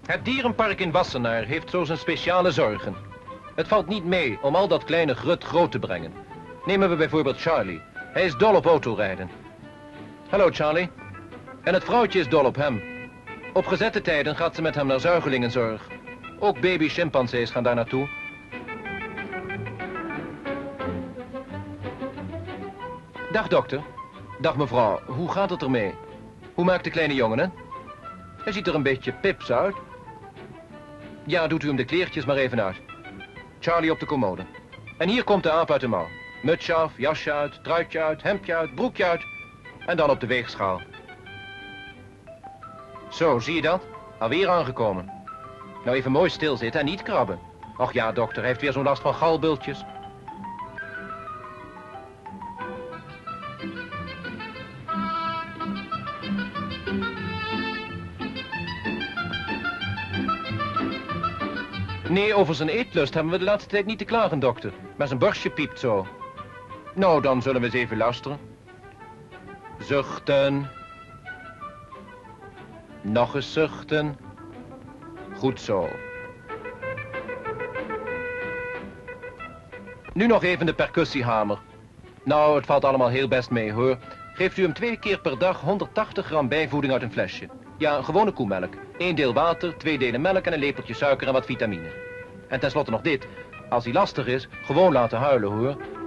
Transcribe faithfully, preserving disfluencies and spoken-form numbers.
Het dierenpark in Wassenaar heeft zo zijn speciale zorgen. Het valt niet mee om al dat kleine grut groot te brengen. Nemen we bijvoorbeeld Charlie. Hij is dol op autorijden. Hallo Charlie. En het vrouwtje is dol op hem. Op gezette tijden gaat ze met hem naar zuigelingenzorg. Ook baby chimpansees gaan daar naartoe. Dag dokter. Dag mevrouw, hoe gaat het ermee? Hoe maakt de kleine jongen het? Hij ziet er een beetje pips uit. Ja, doet u hem de kleertjes maar even uit. Charlie op de commode. En hier komt de aap uit de mouw. Mutsje af, jasje uit, truitje uit, hemdje uit, broekje uit. En dan op de weegschaal. Zo, zie je dat? Alweer aangekomen. Nou even mooi stilzitten en niet krabben. Och ja, dokter, hij heeft weer zo'n last van galbultjes. Nee, over zijn eetlust hebben we de laatste tijd niet te klagen, dokter. Maar zijn borstje piept zo. Nou, dan zullen we eens even luisteren. Zuchten. Nog eens zuchten. Goed zo. Nu nog even de percussiehamer. Nou, het valt allemaal heel best mee, hoor. Geeft u hem twee keer per dag honderdtachtig gram bijvoeding uit een flesje. Ja, een gewone koemelk. Eén deel water, twee delen melk en een lepeltje suiker en wat vitamine. En tenslotte nog dit. Als hij lastig is, gewoon laten huilen, hoor.